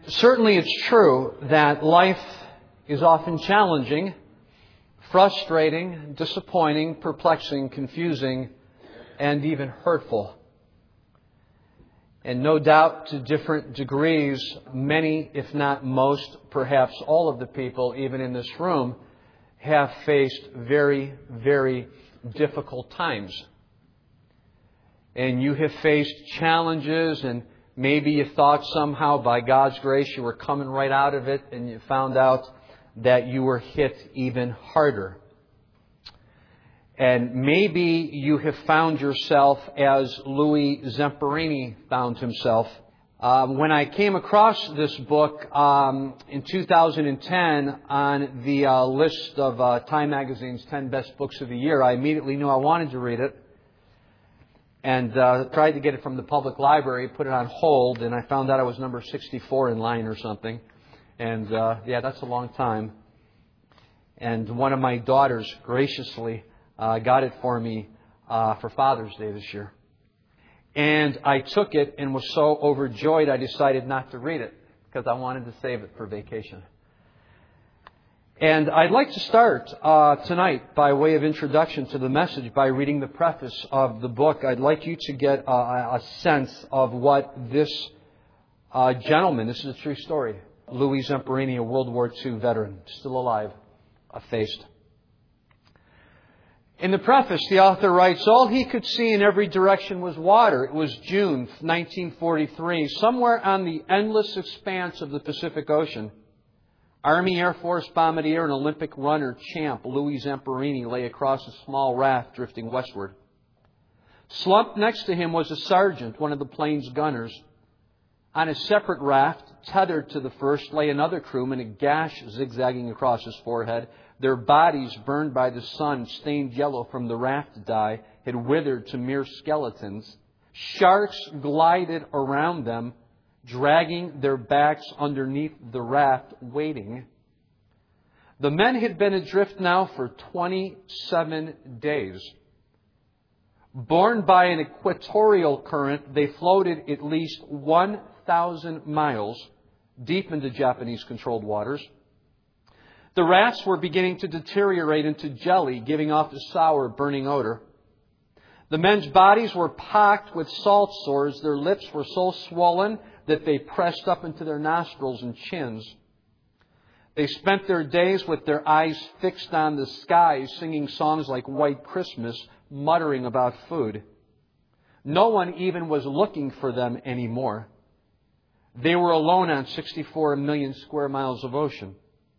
Certainly it's true that life is often challenging, frustrating, disappointing, perplexing, confusing, and even hurtful. And no doubt to different degrees, many, if not most, perhaps all of the people, even in this room, have faced very, very difficult times. And you have faced challenges, and maybe you thought somehow by God's grace you were coming right out of it, and you found out that you were hit even harder. And maybe you have found yourself as Louis Zamperini found himself. When I came across this book in 2010 on the list of Time Magazine's 10 best books of the year, I immediately knew I wanted to read it. And tried to get it from the public library, put it on hold, and I found out I was number 64 in line or something. And that's a long time. And one of my daughters graciously got it for me for Father's Day this year. And I took it and was so overjoyed I decided not to read it because I wanted to save it for vacation. And I'd like to start tonight by way of introduction to the message by reading the preface of the book. I'd like you to get a sense of what this gentleman, this is a true story, Louis Zamperini, a World War II veteran, still alive, faced. In the preface, the author writes, all he could see in every direction was water. It was June 1943. Somewhere on the endless expanse of the Pacific Ocean, Army Air Force bombardier and Olympic runner champ Louis Zamperini lay across a small raft drifting westward. Slumped next to him was a sergeant, one of the plane's gunners. On a separate raft, tethered to the first, lay another crewman, a gash zigzagging across his forehead. Their bodies, burned by the sun, stained yellow from the raft dye, had withered to mere skeletons. Sharks glided around them, dragging their backs underneath the raft, waiting. The men had been adrift now for 27 days. Borne by an equatorial current, they floated at least 1,000 miles deep into Japanese-controlled waters. The rafts were beginning to deteriorate into jelly, giving off a sour, burning odor. The men's bodies were pocked with salt sores. Their lips were so swollen that they pressed up into their nostrils and chins. They spent their days with their eyes fixed on the skies, singing songs like White Christmas, muttering about food. No one even was looking for them anymore. They were alone on 64 million square miles of ocean.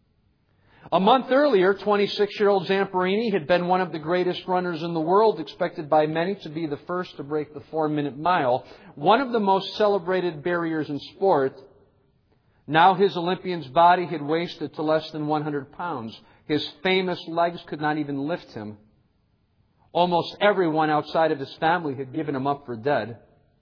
A month earlier, 26-year-old Zamperini had been one of the greatest runners in the world, expected by many to be the first to break the 4-minute mile, one of the most celebrated barriers in sport. Now his Olympian's body had wasted to less than 100 pounds. His famous legs could not even lift him. Almost everyone outside of his family had given him up for dead.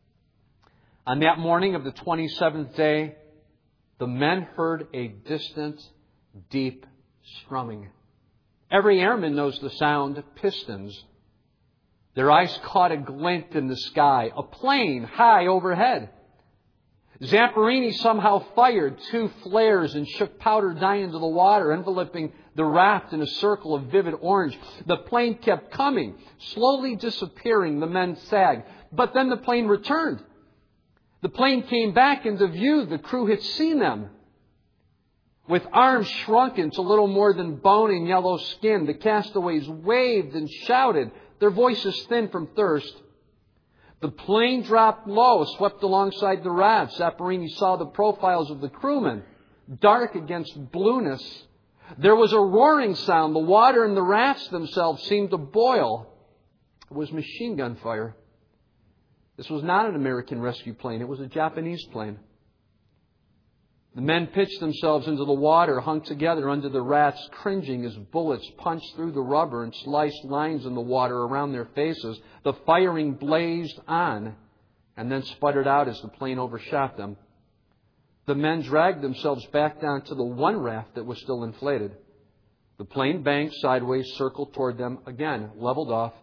On that morning of the 27th day, the men heard a distant, deep strumming. Every airman knows the sound, pistons. Their eyes caught a glint in the sky, a plane high overhead. Zamperini somehow fired 2 flares and shook powder dye into the water, enveloping the raft in a circle of vivid orange. The plane kept coming, slowly disappearing. The men sagged. But then the plane returned. The plane came back into view. The crew had seen them. With arms shrunken to little more than bone and yellow skin, the castaways waved and shouted, their voices thin from thirst. The plane dropped low, swept alongside the raft. Zamperini saw the profiles of the crewmen, dark against blueness. There was a roaring sound. The water in the rafts themselves seemed to boil. It was machine gun fire. This was not an American rescue plane. It was a Japanese plane. The men pitched themselves into the water, hung together under the rafts, cringing as bullets punched through the rubber and sliced lines in the water around their faces. The firing blazed on and then sputtered out as the plane overshot them. The men dragged themselves back down to the one raft that was still inflated. The plane banked sideways, circled toward them again, leveled off.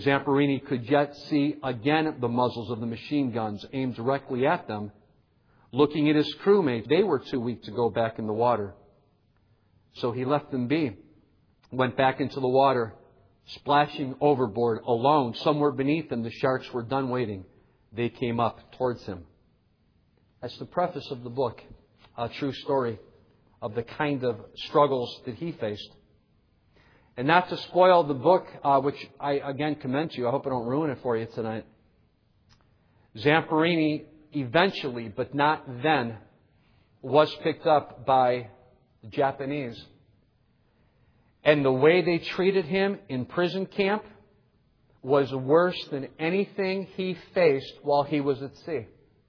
Zamperini could yet see again the muzzles of the machine guns aimed directly at them. Looking at his crewmates, they were too weak to go back in the water. So he left them be, went back into the water, splashing overboard alone. Somewhere beneath him, the sharks were done waiting. They came up towards him. That's the preface of the book, a true story of the kind of struggles that he faced. And not to spoil the book, which I again commend to you, I hope I don't ruin it for you tonight. Zamperini eventually, but not then, was picked up by the Japanese. And the way they treated him in prison camp was worse than anything he faced while he was at sea.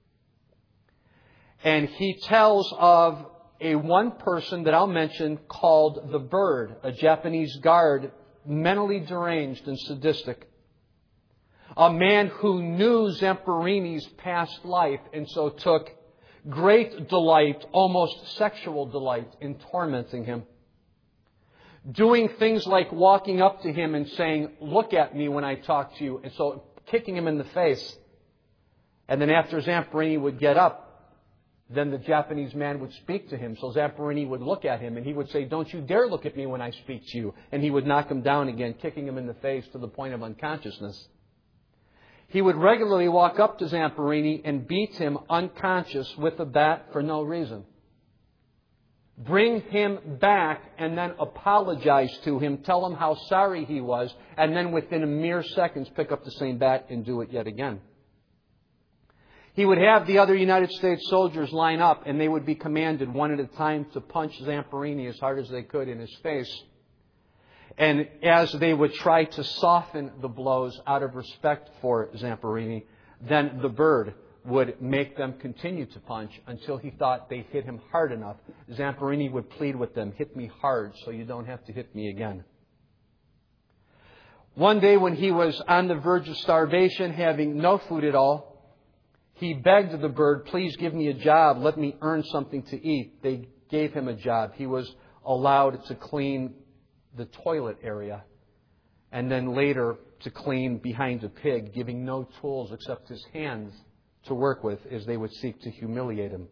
And he tells of a one person that I'll mention called the Bird, a Japanese guard, mentally deranged and sadistic. A man who knew Zamperini's past life and so took great delight, almost sexual delight, in tormenting him. Doing things like walking up to him and saying, "Look at me when I talk to you," and so kicking him in the face. And then after Zamperini would get up, then the Japanese man would speak to him. So Zamperini would look at him and he would say, "Don't you dare look at me when I speak to you." And he would knock him down again, kicking him in the face to the point of unconsciousness. He would regularly walk up to Zamperini and beat him unconscious with a bat for no reason. Bring him back and then apologize to him, tell him how sorry he was, and then within a mere seconds pick up the same bat and do it yet again. He would have the other United States soldiers line up and they would be commanded one at a time to punch Zamperini as hard as they could in his face. And as they would try to soften the blows out of respect for Zamperini, then the Bird would make them continue to punch until he thought they hit him hard enough. Zamperini would plead with them, "Hit me hard so you don't have to hit me again." One day when he was on the verge of starvation, having no food at all, he begged the Bird, "Please give me a job. Let me earn something to eat." They gave him a job. He was allowed to clean the toilet area and then later to clean behind a pig, giving no tools except his hands to work with as they would seek to humiliate him.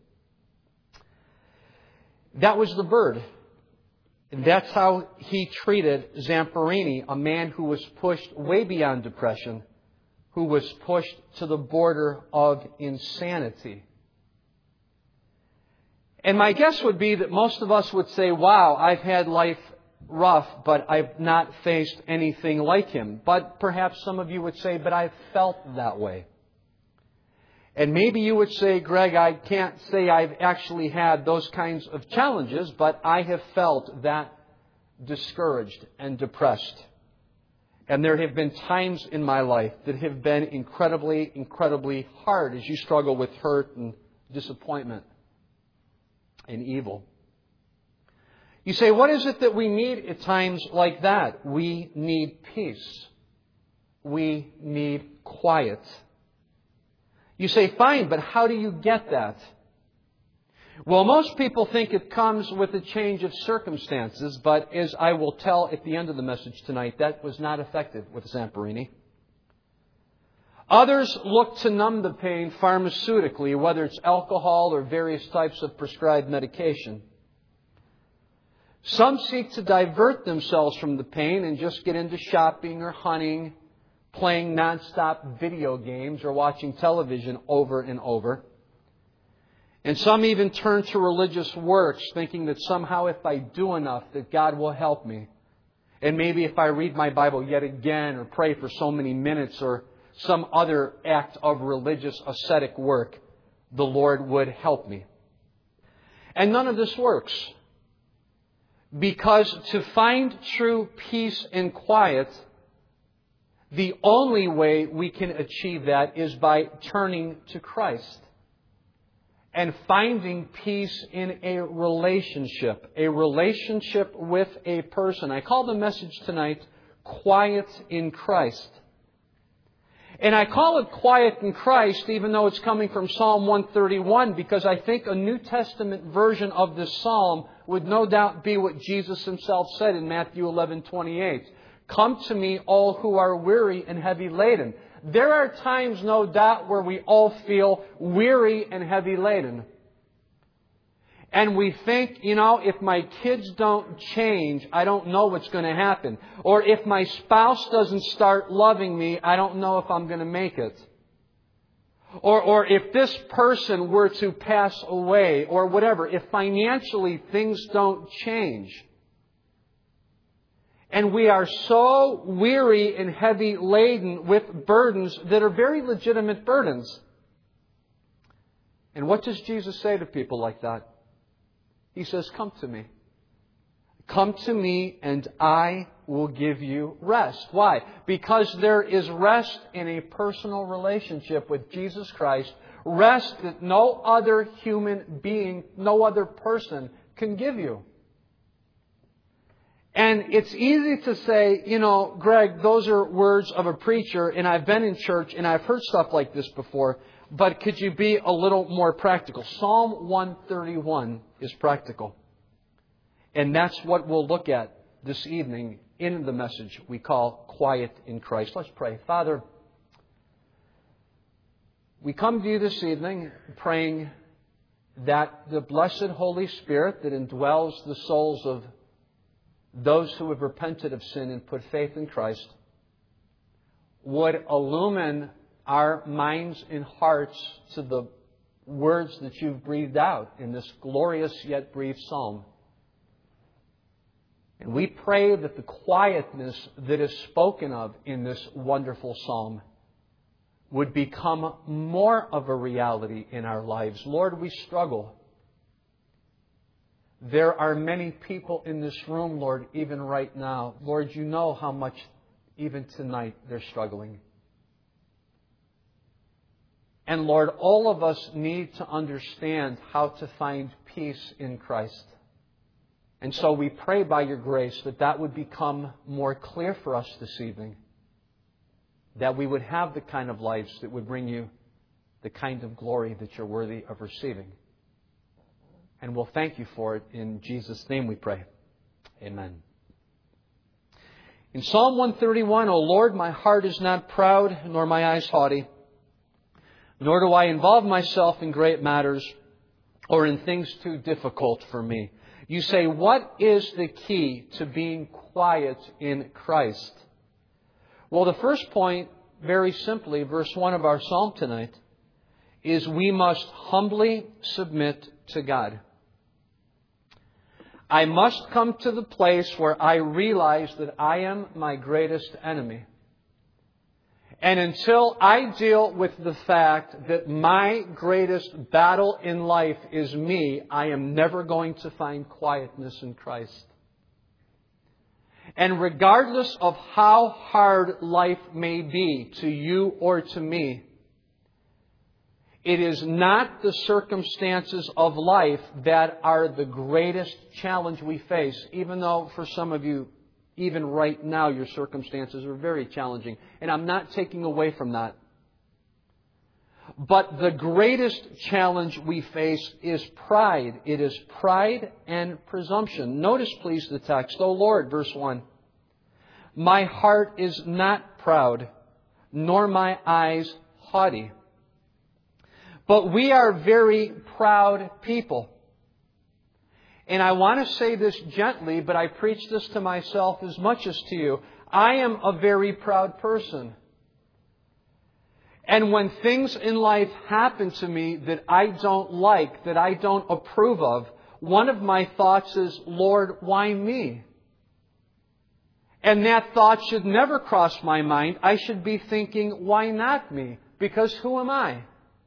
That was the Bird. And that's how he treated Zamperini, a man who was pushed way beyond depression, who was pushed to the border of insanity. And my guess would be that most of us would say, "Wow, I've had life rough, but I've not faced anything like him." But perhaps some of you would say, "But I've felt that way." And maybe you would say, "Greg, I can't say I've actually had those kinds of challenges, but I have felt that discouraged and depressed. And there have been times in my life that have been incredibly, incredibly hard as you struggle with hurt and disappointment and evil." You say, what is it that we need at times like that? We need peace. We need quiet. You say, fine, but how do you get that? Well, most people think it comes with a change of circumstances, but as I will tell at the end of the message tonight, that was not effective with Zamperini. Others look to numb the pain pharmaceutically, whether it's alcohol or various types of prescribed medication. Some seek to divert themselves from the pain and just get into shopping or hunting, playing nonstop video games or watching television over and over. And some even turn to religious works, thinking that somehow if I do enough, that God will help me. And maybe if I read my Bible yet again or pray for so many minutes or some other act of religious ascetic work, the Lord would help me. And none of this works. Because to find true peace and quiet, the only way we can achieve that is by turning to Christ and finding peace in a relationship with a person. I call the message tonight, Quiet in Christ. And I call it Quiet in Christ, even though it's coming from Psalm 131, because I think a New Testament version of this psalm would no doubt be what Jesus Himself said in Matthew 11:28. "Come to me, all who are weary and heavy laden." There are times, no doubt, where we all feel weary and heavy laden. And we think, if my kids don't change, I don't know what's going to happen. Or if my spouse doesn't start loving me, I don't know if I'm going to make it. Or if this person were to pass away, or whatever, if financially things don't change. And we are so weary and heavy laden with burdens that are very legitimate burdens. And what does Jesus say to people like that? He says, come to me. Come to me and I will give you rest. Why? Because there is rest in a personal relationship with Jesus Christ. Rest that no other human being, no other person can give you. And it's easy to say, Greg, those are words of a preacher, and I've been in church and I've heard stuff like this before. But could you be a little more practical? Psalm 131 is practical. And that's what we'll look at this evening in the message we call Quiet in Christ. Let's pray. Father, we come to you this evening praying that the blessed Holy Spirit that indwells the souls of those who have repented of sin and put faith in Christ would illumine our minds and hearts to the words that you've breathed out in this glorious yet brief psalm. And we pray that the quietness that is spoken of in this wonderful psalm would become more of a reality in our lives. Lord, we struggle. There are many people in this room, Lord, even right now. Lord, you know how much, even tonight, they're struggling. And Lord, all of us need to understand how to find peace in Christ. And so we pray by your grace that that would become more clear for us this evening. That we would have the kind of lives that would bring you the kind of glory that you're worthy of receiving. And we'll thank you for it. In Jesus' name we pray. Amen. In Psalm 131, O Lord, my heart is not proud, nor my eyes haughty. Nor do I involve myself in great matters or in things too difficult for me. You say, what is the key to being quiet in Christ? Well, the first point, very simply, verse 1 of our psalm tonight, is we must humbly submit to God. I must come to the place where I realize that I am my greatest enemy. And until I deal with the fact that my greatest battle in life is me, I am never going to find quietness in Christ. And regardless of how hard life may be to you or to me, it is not the circumstances of life that are the greatest challenge we face, even though for some of you, even right now, your circumstances are very challenging. And I'm not taking away from that. But the greatest challenge we face is pride. It is pride and presumption. Notice, please, the text. O Lord, verse 1. My heart is not proud, nor my eyes haughty. But we are very proud people. And I want to say this gently, but I preach this to myself as much as to you. I am a very proud person. And when things in life happen to me that I don't like, that I don't approve of, one of my thoughts is, Lord, why me? And that thought should never cross my mind. I should be thinking, why not me? Because who am I?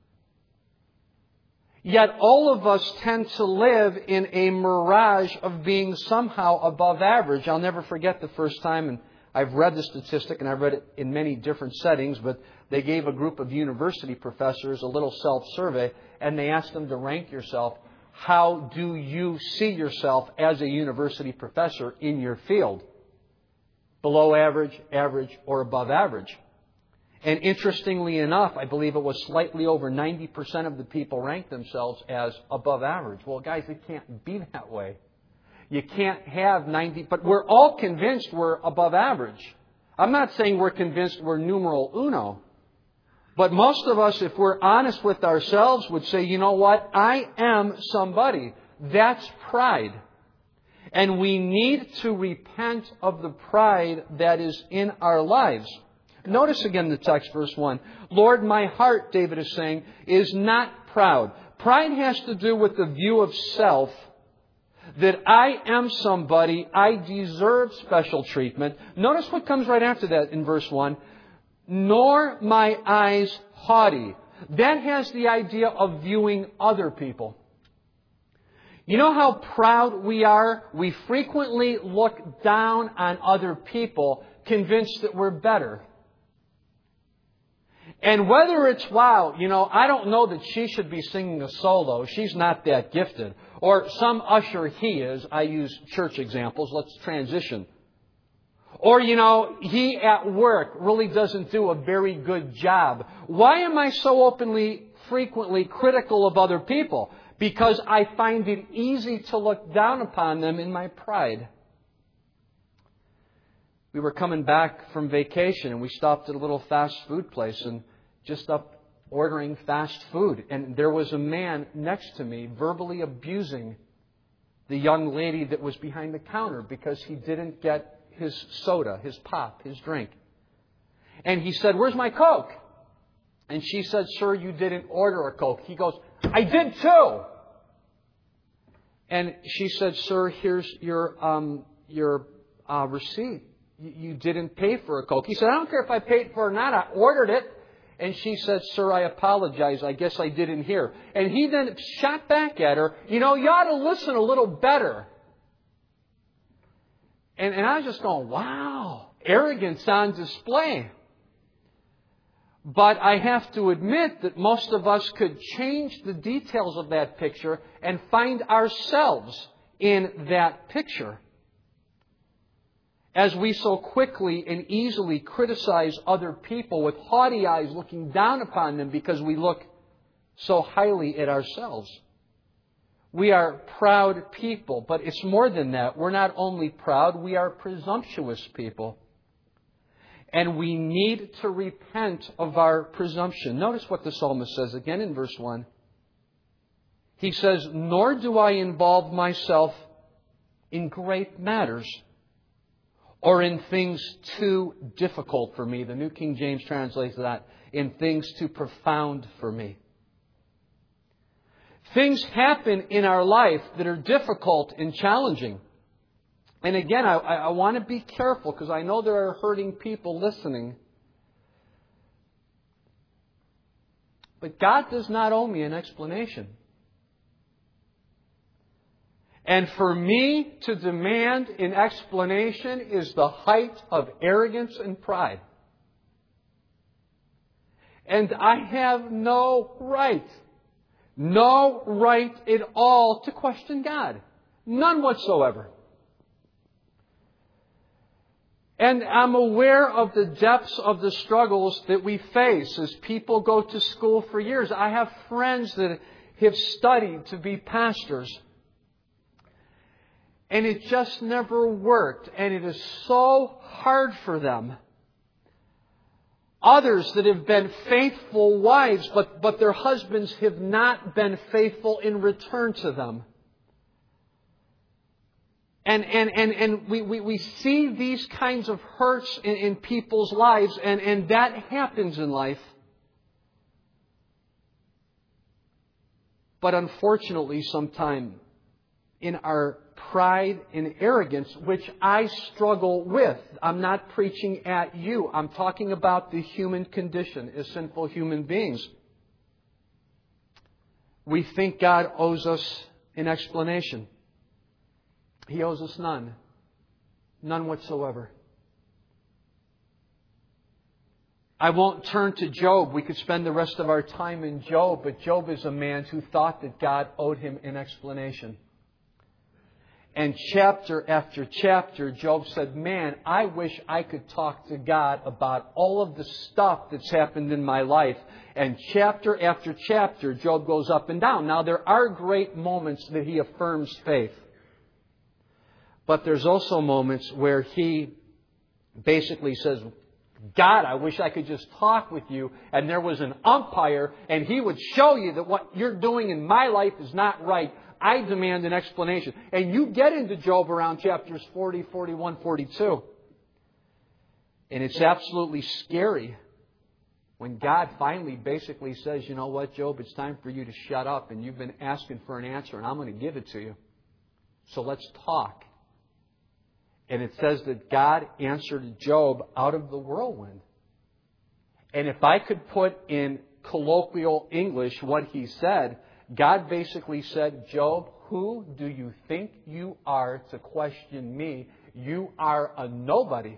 Yet all of us tend to live in a mirage of being somehow above average. I'll never forget the first time, and I've read the statistic, and I've read it in many different settings, but they gave a group of university professors a little self-survey, and they asked them to rank yourself. How do you see yourself as a university professor in your field? Below average, average, or above average? And interestingly enough, I believe it was slightly over 90% of the people ranked themselves as above average. Well, guys, it can't be that way. You can't have 90, but we're all convinced we're above average. I'm not saying we're convinced we're numero uno. But most of us, if we're honest with ourselves, would say, you know what? I am somebody. That's pride. And we need to repent of the pride that is in our lives. Notice again the text, verse 1. Lord, my heart, David is saying, is not proud. Pride has to do with the view of self, that I am somebody, I deserve special treatment. Notice what comes right after that in verse 1. Nor my eyes haughty. That has the idea of viewing other people. You know how proud we are? We frequently look down on other people, convinced that we're better. And whether it's, wow, I don't know that she should be singing a solo. She's not that gifted. Or some usher he is. I use church examples. Let's transition. Or, he at work really doesn't do a very good job. Why am I so openly, frequently critical of other people? Because I find it easy to look down upon them in my pride. We were coming back from vacation and we stopped at a little fast food place and just up ordering fast food. And there was a man next to me verbally abusing the young lady that was behind the counter because he didn't get his soda, his pop, his drink. And he said, "Where's my Coke?" And she said, "Sir, you didn't order a Coke." He goes, "I did too." And she said, "Sir, here's your receipt. You didn't pay for a Coke." He said, "I don't care if I paid for it or not. I ordered it." And she said, "Sir, I apologize. I guess I didn't hear." And he then shot back at her, "You ought to listen a little better." And I was just going, wow, arrogance on display. But I have to admit that most of us could change the details of that picture and find ourselves in that picture. As we so quickly and easily criticize other people with haughty eyes, looking down upon them because we look so highly at ourselves. We are proud people, but it's more than that. We're not only proud, we are presumptuous people. And we need to repent of our presumption. Notice what the psalmist says again in verse 1. He says, "Nor do I involve myself in great matters or in things too difficult for me." The New King James translates that, "in things too profound for me." Things happen in our life that are difficult and challenging. And again, I want to be careful because I know there are hurting people listening. But God does not owe me an explanation. And for me to demand an explanation is the height of arrogance and pride. And I have no right at all to question God. None whatsoever. And I'm aware of the depths of the struggles that we face as people go to school for years. I have friends that have studied to be pastors. And it just never worked. And it is so hard for them. Others that have been faithful wives, but their husbands have not been faithful in return to them. And we see these kinds of hurts in people's lives, and that happens in life. But unfortunately, sometimes in our pride and arrogance, which I struggle with, I'm not preaching at you. I'm talking about the human condition as sinful human beings. We think God owes us an explanation. He owes us none. None whatsoever. I won't turn to Job. We could spend the rest of our time in Job, but Job is a man who thought that God owed him an explanation. And chapter after chapter, Job said, "Man, I wish I could talk to God about all of the stuff that's happened in my life." And chapter after chapter, Job goes up and down. Now, there are great moments that he affirms faith. But there's also moments where he basically says, "God, I wish I could just talk with you." And there was an umpire, and he would show you that what you're doing in my life is not right. I demand an explanation. And you get into Job around chapters 40, 41, 42. And it's absolutely scary when God finally basically says, you know what, Job, it's time for you to shut up, and you've been asking for an answer, and I'm going to give it to you. So let's talk. And it says that God answered Job out of the whirlwind. And if I could put in colloquial English what he said, God basically said, Job, who do you think you are to question me? You are a nobody.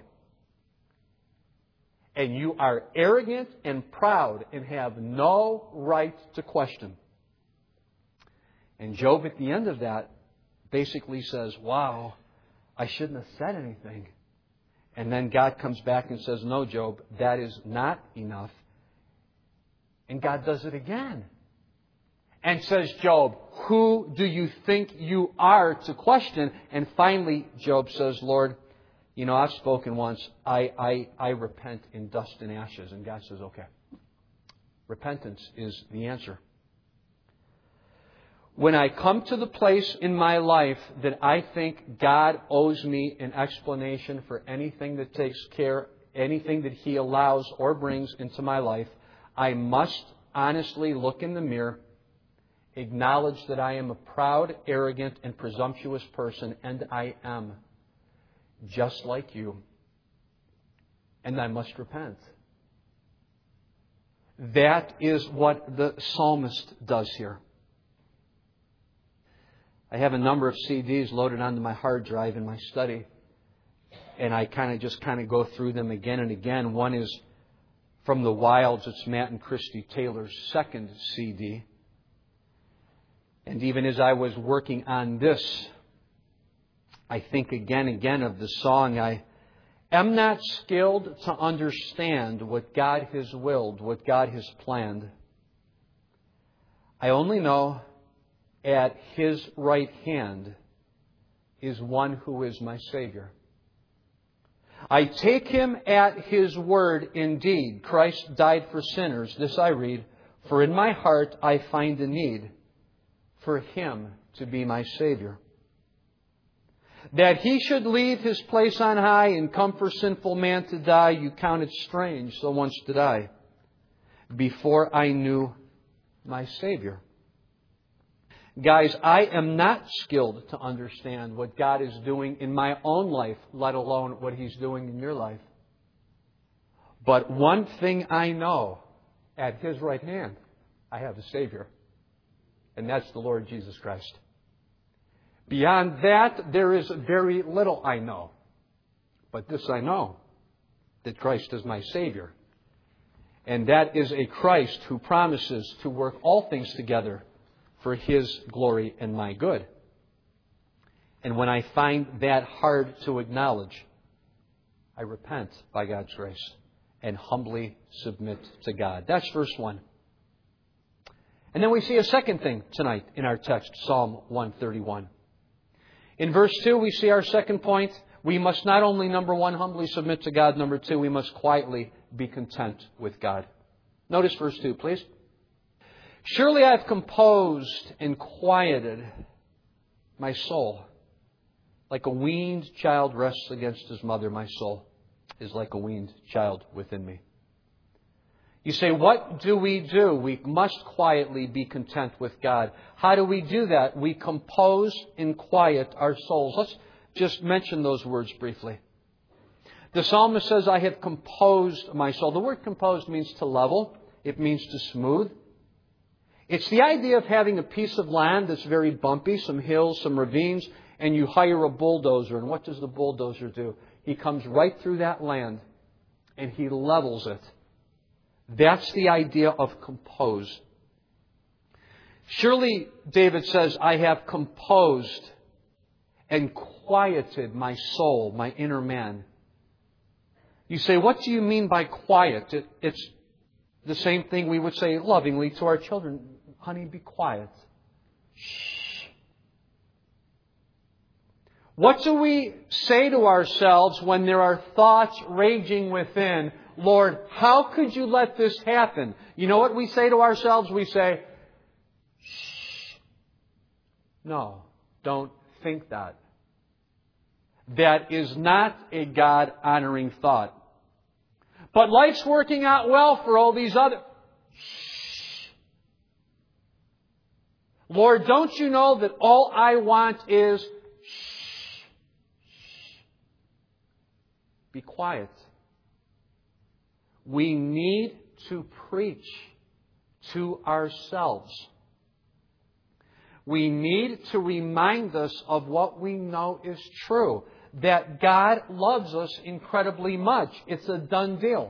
And you are arrogant and proud and have no right to question. And Job at the end of that basically says, wow, I shouldn't have said anything. And then God comes back and says, no, Job, that is not enough. And God does it again. And says, Job, who do you think you are to question? And finally, Job says, Lord, you know, I've spoken once. I repent in dust and ashes. And God says, okay. Repentance is the answer. When I come to the place in my life that I think God owes me an explanation for anything that takes care, anything that He allows or brings into my life, I must honestly look in the mirror, acknowledge that I am a proud, arrogant, and presumptuous person, and I am just like you. And I must repent. That is what the psalmist does here. I have a number of CDs loaded onto my hard drive in my study. And I kind of go through them again and again. One is from the Wilds. It's Matt and Christy Taylor's second CD. And even as I was working on this, I think again and again of the song, I am not skilled to understand what God has willed, what God has planned. I only know at His right hand is one who is my Savior. I take Him at His word indeed. Christ died for sinners. This I read. For in my heart I find a need for Him to be my Savior. That He should leave His place on high and come for sinful man to die, you counted strange, so once did I, before I knew my Savior. Guys, I am not skilled to understand what God is doing in my own life, let alone what He's doing in your life. But one thing I know, at His right hand, I have a Savior. And that's the Lord Jesus Christ. Beyond that, there is very little I know. But this I know, that Christ is my Savior. And that is a Christ who promises to work all things together for His glory and my good. And when I find that hard to acknowledge, I repent by God's grace and humbly submit to God. That's verse 1. And then we see a second thing tonight in our text, Psalm 131. In verse 2, we see our second point. We must not only, number one, humbly submit to God. Number two, we must quietly be content with God. Notice verse 2, please. Surely I have composed and quieted my soul. Like a weaned child rests against his mother, my soul is like a weaned child within me. You say, what do? We must quietly be content with God. How do we do that? We compose and quiet our souls. Let's just mention those words briefly. The psalmist says, I have composed my soul. The word composed means to level. It means to smooth. It's the idea of having a piece of land that's very bumpy, some hills, some ravines, and you hire a bulldozer. And what does the bulldozer do? He comes right through that land and he levels it. That's the idea of compose. Surely, David says, I have composed and quieted my soul, my inner man. You say, what do you mean by quiet? It's the same thing we would say lovingly to our children. Honey, be quiet. Shh. What do we say to ourselves when there are thoughts raging within? Lord, how could you let this happen? You know what we say to ourselves? We say, shh. No, don't think that. That is not a God-honoring thought. But life's working out well for all these other... Shh. Lord, don't you know that all I want is... Shh. Be quiet. We need to preach to ourselves. We need to remind us of what we know is true. That God loves us incredibly much. It's a done deal.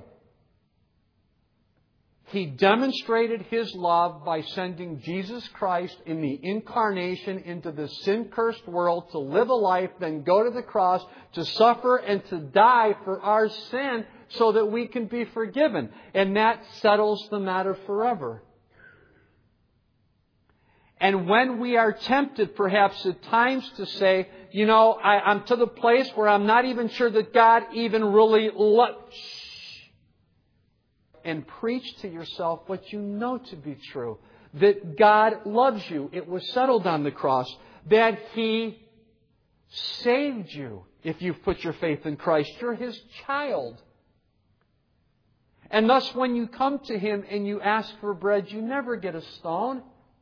He demonstrated His love by sending Jesus Christ in the incarnation into the sin-cursed world to live a life, then go to the cross to suffer and to die for our sin so that we can be forgiven. And that settles the matter forever. And when we are tempted, perhaps at times, to say, I'm to the place where I'm not even sure that God even really loves. And preach to yourself what you know to be true. That God loves you. It was settled on the cross. That He saved you if you've put your faith in Christ. You're His child. And thus when you come to Him and you ask for bread, you never get a stone.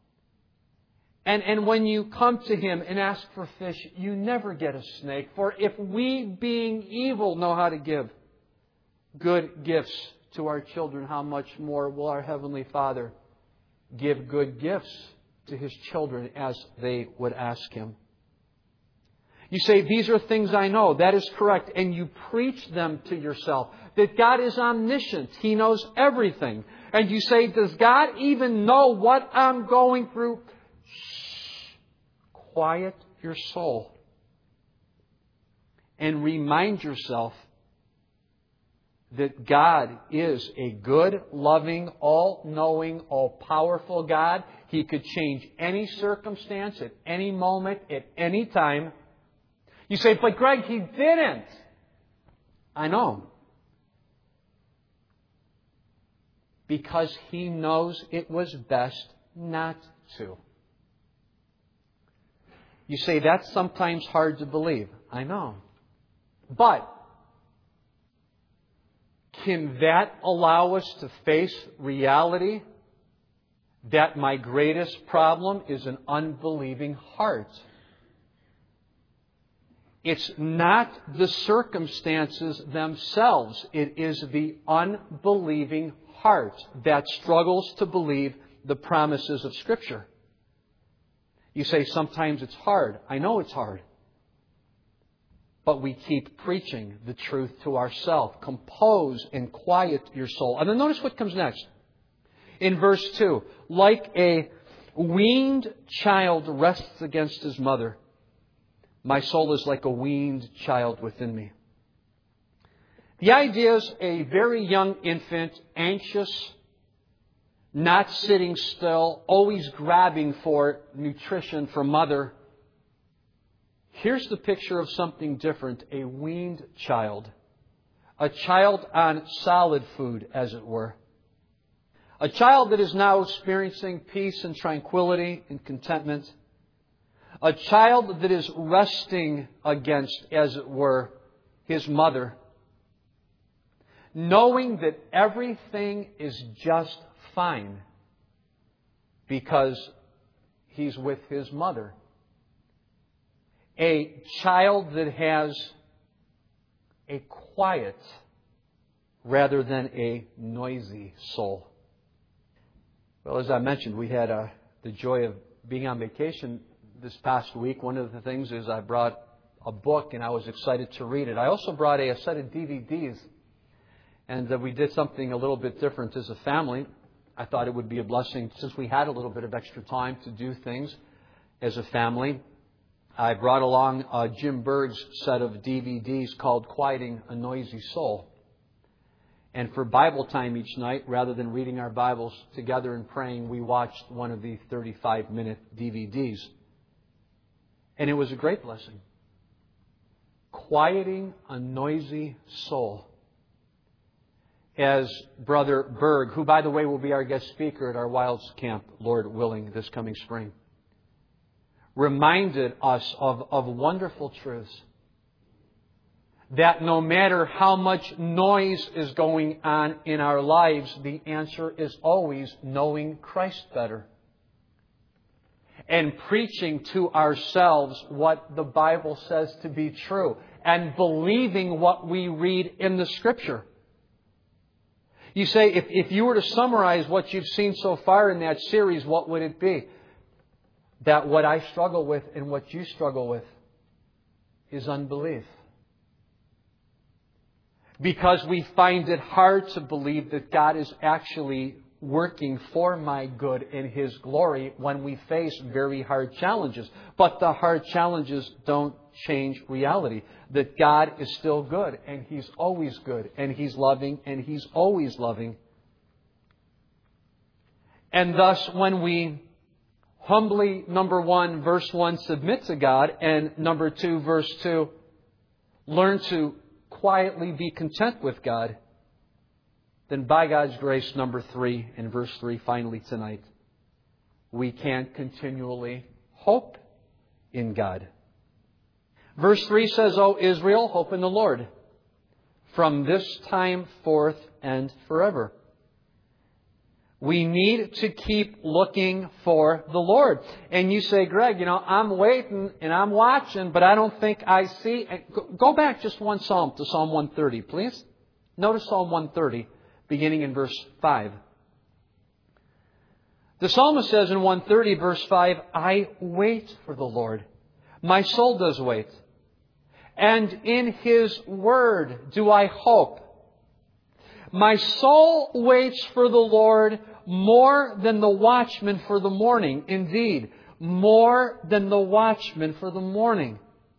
And when you come to Him and ask for fish, you never get a snake. For if we, being evil, know how to give good gifts to our children, how much more will our Heavenly Father give good gifts to His children as they would ask Him? You say, these are things I know. That is correct. And you preach them to yourself. That God is omniscient. He knows everything. And you say, does God even know what I'm going through? Quiet your soul and remind yourself that God is a good, loving, all-knowing, all-powerful God. He could change any circumstance at any moment, at any time. You say, but Greg, He didn't. I know. Because He knows it was best not to. You say, that's sometimes hard to believe. I know. But can that allow us to face reality that my greatest problem is an unbelieving heart? It's not the circumstances themselves. It is the unbelieving heart that struggles to believe the promises of Scripture. You say, sometimes it's hard. I know it's hard. But we keep preaching the truth to ourselves. Compose and quiet your soul. And then notice what comes next. In verse 2, like a weaned child rests against his mother, my soul is like a weaned child within me. The idea is a very young infant, anxious, not sitting still, always grabbing for nutrition from mother. Here's the picture of something different, a weaned child. A child on solid food, as it were. A child that is now experiencing peace and tranquility and contentment. A child that is resting against, as it were, his mother. Knowing that everything is just fine because he's with his mother. A child that has a quiet rather than a noisy soul. Well, as I mentioned, we had the joy of being on vacation this past week. One of the things is I brought a book and I was excited to read it. I also brought a set of DVDs, and we did something a little bit different as a family. I thought it would be a blessing since we had a little bit of extra time to do things as a family. I brought along Jim Bird's set of DVDs called Quieting a Noisy Soul. And for Bible time each night, rather than reading our Bibles together and praying, we watched one of the 35-minute DVDs. And it was a great blessing. Quieting a noisy soul. As Brother Berg, who, by the way, will be our guest speaker at our Wilds Camp, Lord willing, this coming spring, reminded us of wonderful truths. That no matter how much noise is going on in our lives, the answer is always knowing Christ better. And preaching to ourselves what the Bible says to be true. And believing what we read in the Scripture. You say, if you were to summarize what you've seen so far in that series, what would it be? That what I struggle with and what you struggle with is unbelief. Because we find it hard to believe that God is actually working for my good in His glory when we face very hard challenges. But the hard challenges don't change reality. That God is still good, and He's always good, and He's loving, and He's always loving. And thus, when we humbly, number 1, verse 1, submit to God, and number 2, verse 2, learn to quietly be content with God, then by God's grace, number 3, and verse 3, finally tonight, we can continually hope in God. Verse 3 says, O Israel, hope in the Lord, from this time forth and forever. We need to keep looking for the Lord. And you say, Greg, I'm waiting and I'm watching, but I don't think I see. Go back just one psalm to Psalm 130, please. Notice Psalm 130, beginning in verse 5. The psalmist says in 130, verse 5, I wait for the Lord. My soul does wait. And in His word do I hope. My soul waits for the Lord more than the watchman for the morning. Indeed, more than the watchman for the morning.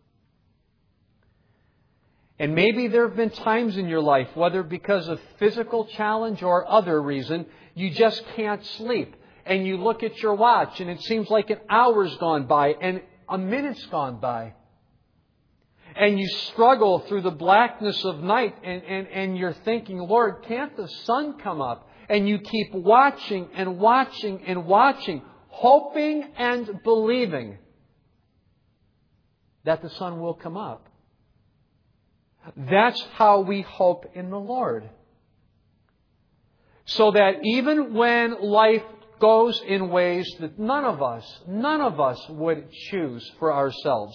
And maybe there have been times in your life, whether because of physical challenge or other reason, you just can't sleep. And you look at your watch and it seems like an hour's gone by and a minute's gone by. And you struggle through the blackness of night and you're thinking, Lord, can't the sun come up? And you keep watching and watching and watching, hoping and believing that the sun will come up. That's how we hope in the Lord. So that even when life goes in ways that none of us would choose for ourselves,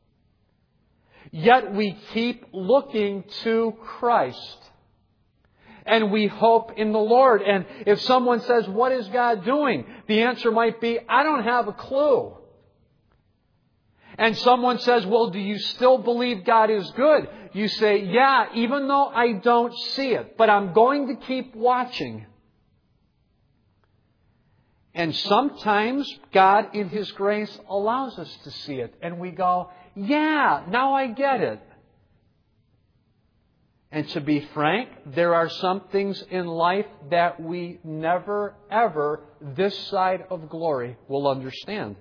yet we keep looking to Christ. And we hope in the Lord. And if someone says, what is God doing? The answer might be, I don't have a clue. And someone says, well, do you still believe God is good? You say, yeah, even though I don't see it. But I'm going to keep watching. And sometimes God, in His grace, allows us to see it. And we go, yeah, now I get it. And to be frank, there are some things in life that we never, ever, this side of glory, will understand.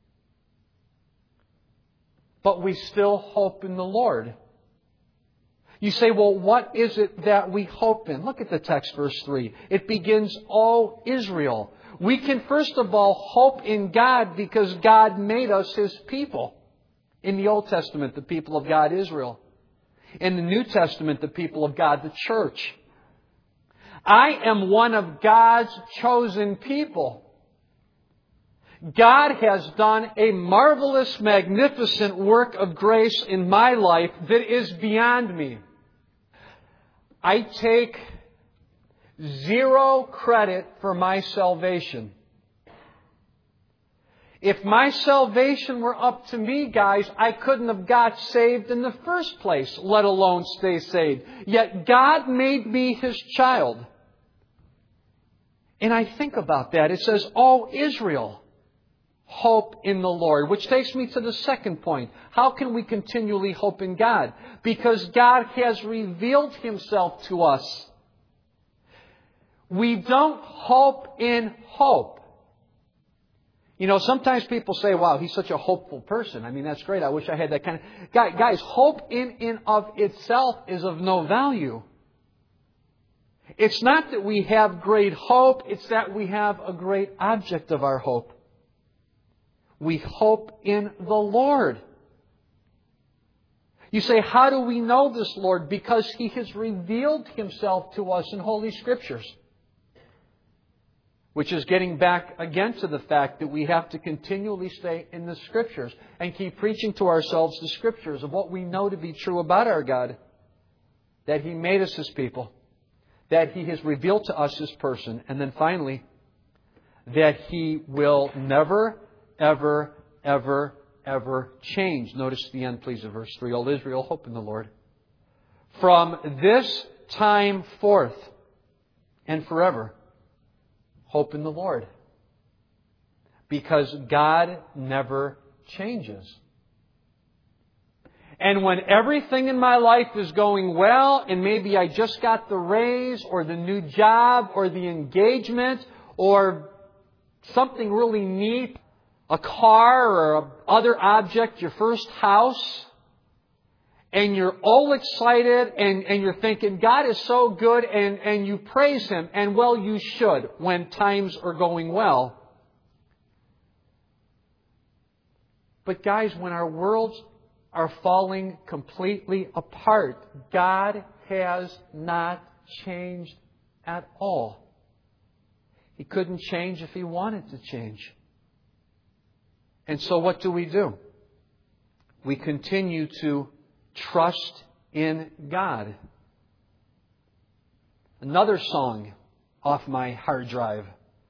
But we still hope in the Lord. You say, well, what is it that we hope in? Look at the text, verse 3. It begins, O Israel. We can first of all hope in God because God made us His people. In the Old Testament, the people of God, Israel. In the New Testament, the people of God, the church. I am one of God's chosen people. God has done a marvelous, magnificent work of grace in my life that is beyond me. I take zero credit for my salvation. If my salvation were up to me, guys, I couldn't have got saved in the first place, let alone stay saved. Yet God made me His child. And I think about that. It says, O Israel, hope in the Lord. Which takes me to the second point. How can we continually hope in God? Because God has revealed Himself to us. We don't hope in hope. Sometimes people say, wow, he's such a hopeful person. I mean, that's great. I wish I had that kind of... Guys, hope in of itself is of no value. It's not that we have great hope. It's that we have a great object of our hope. We hope in the Lord. You say, how do we know this, Lord? Because He has revealed Himself to us in Holy Scriptures. Which is getting back again to the fact that we have to continually stay in the Scriptures and keep preaching to ourselves the Scriptures of what we know to be true about our God. That He made us His people. That He has revealed to us His person. And then finally, that He will never, ever, ever, ever change. Notice the end, please, of verse 3. O Israel, hope in the Lord. From this time forth and forever, hope in the Lord. Because God never changes. And when everything in my life is going well, and maybe I just got the raise, or the new job, or the engagement, or something really neat, a car or other object, your first house, and you're all excited and you're thinking, God is so good, and you praise Him. And well, you should when times are going well. But guys, when our worlds are falling completely apart, God has not changed at all. He couldn't change if He wanted to change. And so what do? We continue to trust in God. Another song off my hard drive.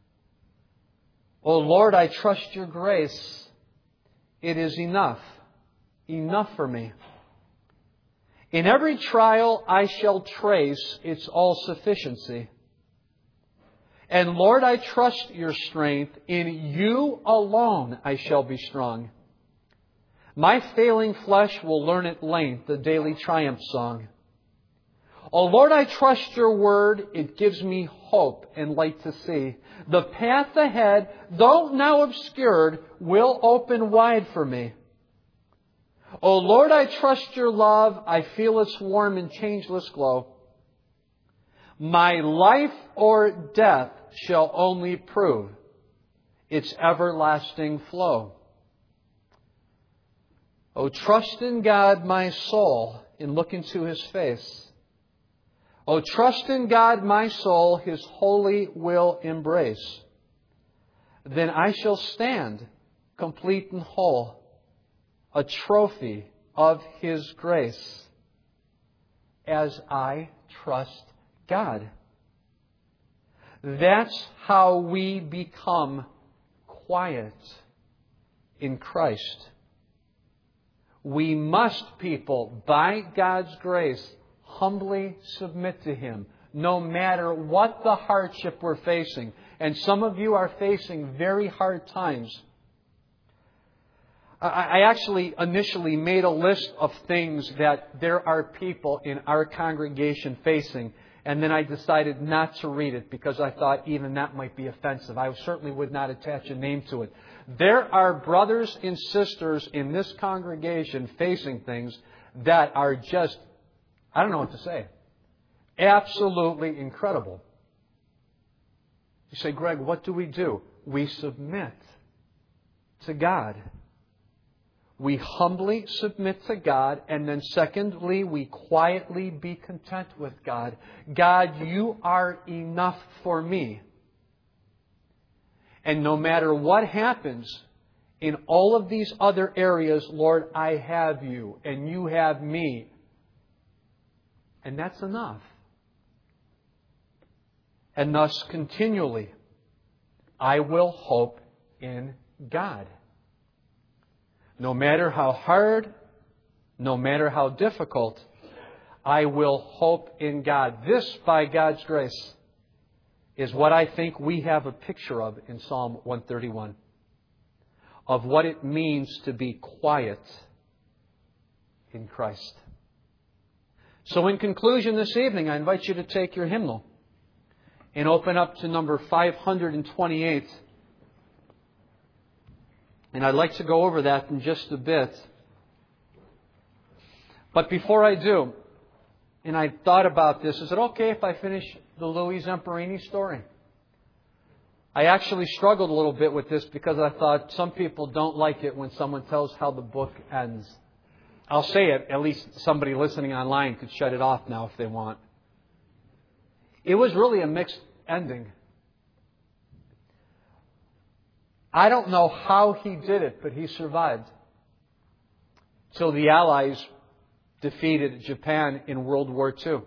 O Lord, I trust Your grace. It is enough for me. In every trial I shall trace its all-sufficiency. And Lord, I trust Your strength. In You alone I shall be strong. My failing flesh will learn at length the daily triumph song. O Lord, I trust Your word. It gives me hope and light to see. The path ahead, though now obscured, will open wide for me. O Lord, I trust Your love. I feel its warm and changeless glow. My life or death shall only prove its everlasting flow. O trust in God, my soul, and look into His face. O trust in God, my soul, His holy will embrace. Then I shall stand complete and whole, a trophy of His grace, as I trust God. That's how we become quiet in Christ. We must, people, by God's grace, humbly submit to Him, no matter what the hardship we're facing. And some of you are facing very hard times. I actually initially made a list of things that there are people in our congregation facing. And then I decided not to read it because I thought even that might be offensive. I certainly would not attach a name to it. There are brothers and sisters in this congregation facing things that are just, I don't know what to say, absolutely incredible. You say, Greg, what do? We submit to God. We humbly submit to God, and then secondly, we quietly be content with God. God, You are enough for me. And no matter what happens in all of these other areas, Lord, I have You, and You have me. And that's enough. And thus, continually, I will hope in God. No matter how hard, no matter how difficult, I will hope in God. This, by God's grace, is what I think we have a picture of in Psalm 131. Of what it means to be quiet in Christ. So in conclusion this evening, I invite you to take your hymnal and open up to number 528. And I'd like to go over that in just a bit. But before I do, and I thought about this, is it okay if I finish the Louis Zamperini story? I actually struggled a little bit with this because I thought some people don't like it when someone tells how the book ends. I'll say it, at least somebody listening online could shut it off now if they want. It was really a mixed ending. I don't know how he did it, but he survived. Till the Allies defeated Japan in World War II.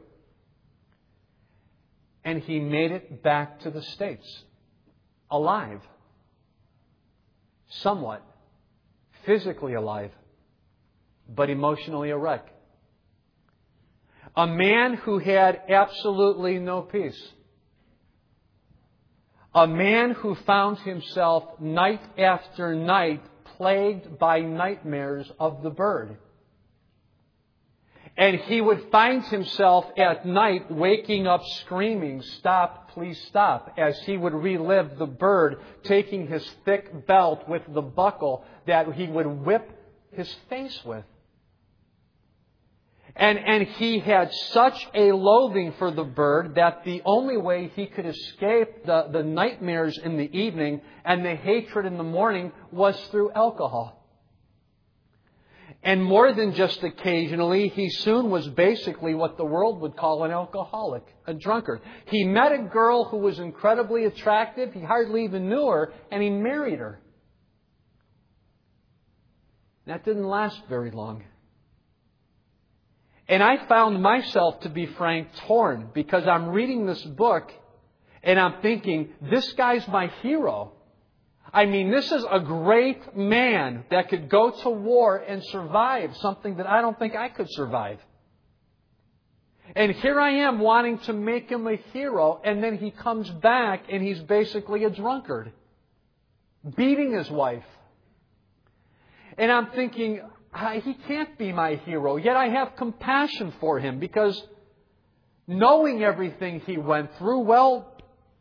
And he made it back to the States. Alive. Somewhat. Physically alive. But emotionally a wreck. A man who had absolutely no peace. A man who found himself night after night plagued by nightmares of the bird. And he would find himself at night waking up screaming, "Stop, please stop," as he would relive the bird taking his thick belt with the buckle that he would whip his face with. And he had such a loathing for the bird that the only way he could escape the nightmares in the evening and the hatred in the morning was through alcohol. And more than just occasionally, he soon was basically what the world would call an alcoholic, a drunkard. He met a girl who was incredibly attractive. He hardly even knew her, and he married her. That didn't last very long. And I found myself, to be frank, torn because I'm reading this book and I'm thinking, this guy's my hero. I mean, this is a great man that could go to war and survive something that I don't think I could survive. And here I am wanting to make him a hero, and then he comes back and he's basically a drunkard, beating his wife. And I'm thinking, he can't be my hero. Yet I have compassion for him because knowing everything he went through, well,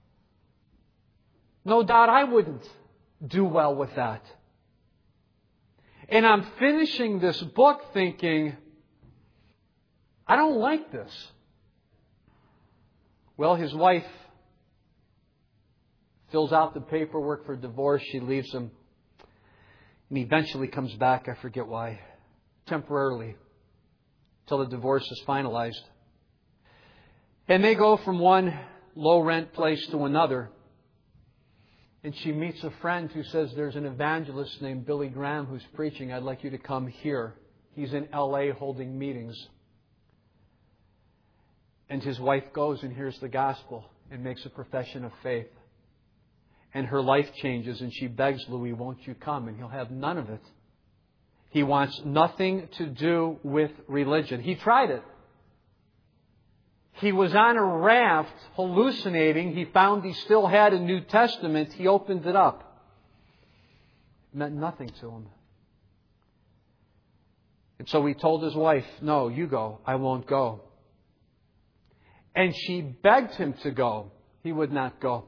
no doubt I wouldn't do well with that. And I'm finishing this book thinking, I don't like this. Well, his wife fills out the paperwork for divorce. She leaves him. And he eventually comes back. I forget why. Temporarily. Till the divorce is finalized. And they go from one low-rent place to another. And she meets a friend who says, there's an evangelist named Billy Graham who's preaching. I'd like you to come here. He's in L.A. holding meetings. And his wife goes and hears the gospel and makes a profession of faith. And her life changes and she begs Louis, won't you come? And he'll have none of it. He wants nothing to do with religion. He tried it. He was on a raft hallucinating. He found he still had a New Testament. He opened it up. It meant nothing to him. And so he told his wife, no, you go. I won't go. And she begged him to go. He would not go.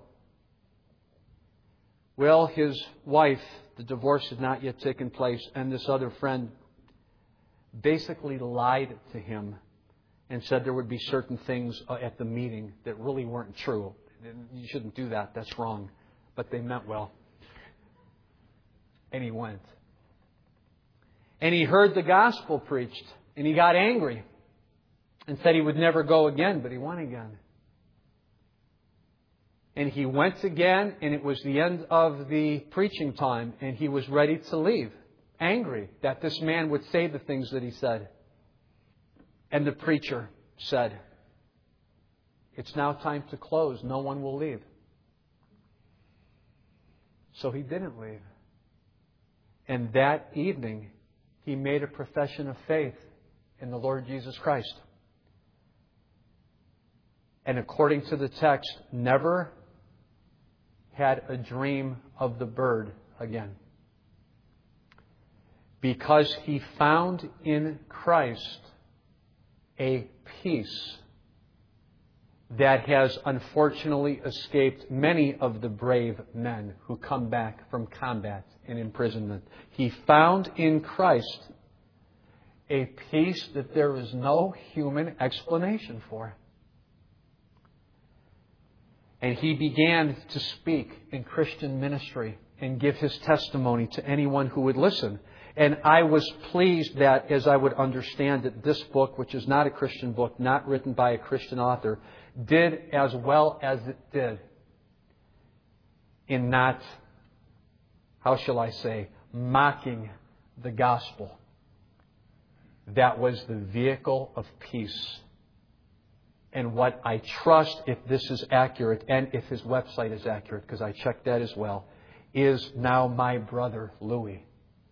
Well, his wife, the divorce had not yet taken place, and this other friend basically lied to him and said there would be certain things at the meeting that really weren't true. You shouldn't do that. That's wrong. But they meant well. And he went. And he heard the gospel preached. And he got angry. And said he would never go again. But he went again. And he went again. And it was the end of the preaching time. And he was ready to leave. Angry that this man would say the things that he said. And the preacher said, it's now time to close. No one will leave. So he didn't leave. And that evening, he made a profession of faith in the Lord Jesus Christ. And according to the text, never had a dream of the bird again. Because he found in Christ a peace that has unfortunately escaped many of the brave men who come back from combat and imprisonment. He found in Christ a peace that there is no human explanation for. And he began to speak in Christian ministry and give his testimony to anyone who would listen. And I was pleased that, as I would understand it, this book, which is not a Christian book, not written by a Christian author, did as well as it did in not, how shall I say, mocking the gospel. That was the vehicle of peace. And what I trust, if this is accurate, and if his website is accurate, because I checked that as well, is now my brother Louis.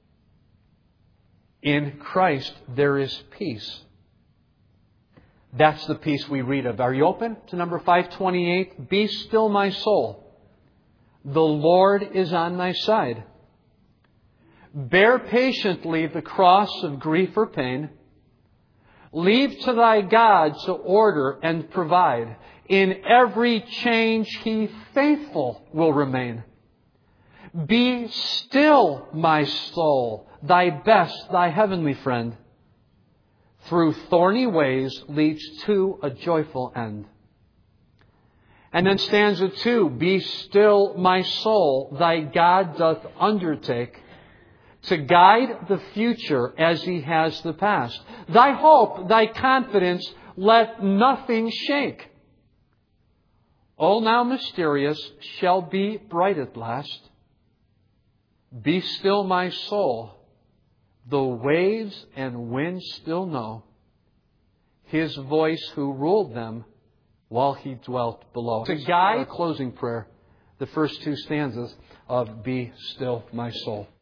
In Christ there is peace. That's the peace we read of. Are you open to number 528? Be still, my soul. The Lord is on thy side. Bear patiently the cross of grief or pain. Leave to thy God to order and provide. In every change He faithful will remain. Be still, my soul, thy best, thy heavenly friend. Through thorny ways leads to a joyful end. And then stanza 2, be still, my soul, thy God doth undertake to guide the future as He has the past. Thy hope, thy confidence, let nothing shake. All now mysterious shall be bright at last. Be still, my soul. The waves and winds still know His voice who ruled them while He dwelt below. To guide our closing prayer, the first two stanzas of Be Still, My Soul.